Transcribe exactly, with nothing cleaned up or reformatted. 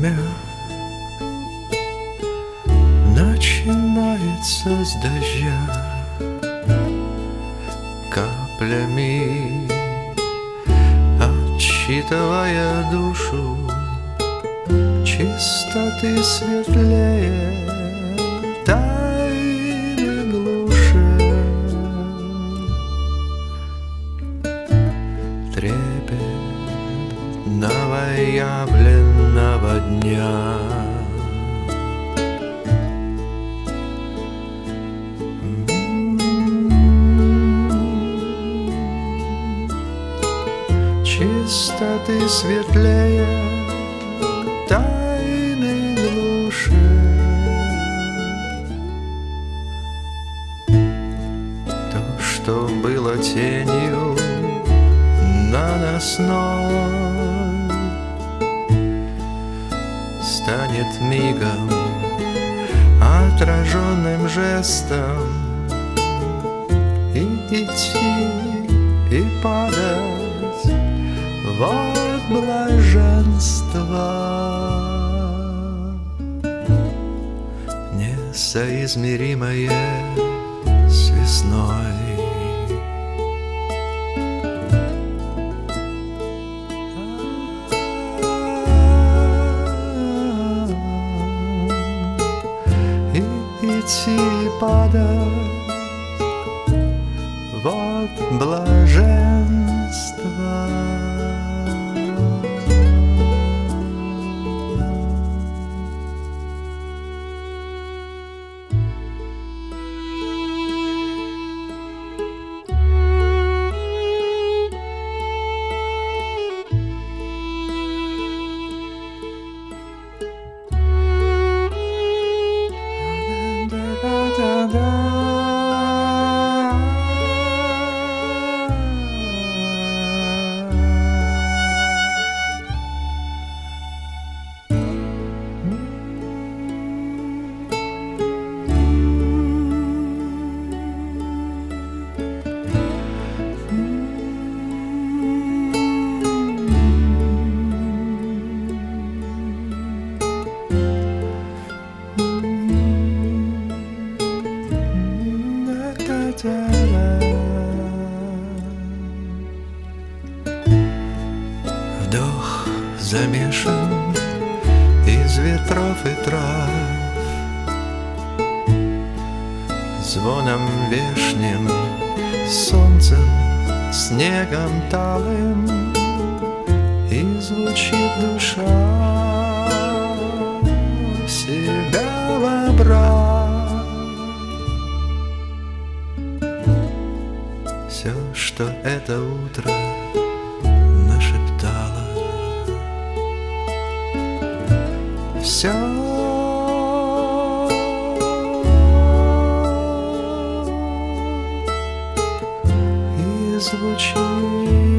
время начинается с дождя, каплями отчитывая душу, чистоты светлее, тайны глуше, трепет новоявленного дня. Чистоты светлее, тайны глуше, то, что было тенью наносной, станет мигом отраженным жестом, и идти, и падать. Вот блаженство несоизмеримое с весной. И идти и падать, вот блаженство. Вдох замешан из ветров и трав, звоном вешним, солнцем, снегом талым, и звучит душа, в себя вобрав все, что это утро нашептало. Все и звучит